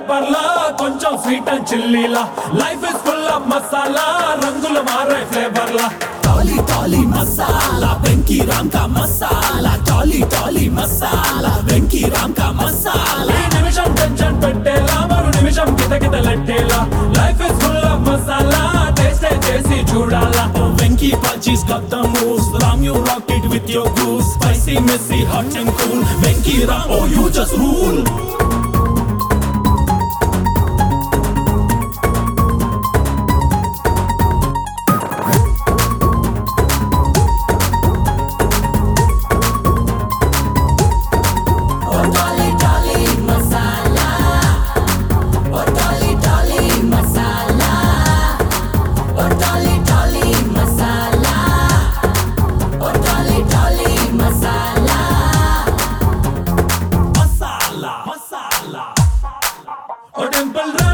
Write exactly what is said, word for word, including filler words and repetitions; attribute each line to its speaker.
Speaker 1: paper లా కొంచెం sweet and చిల్లీలా life is full of masala రంగులు మారే ఫ్లేవర్ లా టాలీ టాలీ మసాలా వెంకీ రామ్ కా మసాలా టాలీ టాలీ మసాలా వెంకీ రామ్ కా మసాలా ఈ నిమిషం టెన్షన్ పెట్టేలా మరో నిమిషం కితకితలెట్టేలా life is full of masala taste చేసి చూడాలా Venky పచ్చీస్ got the moves Ram you rock it with your grooves spicy messy hot and cool Venky Ram oh you just rule Temple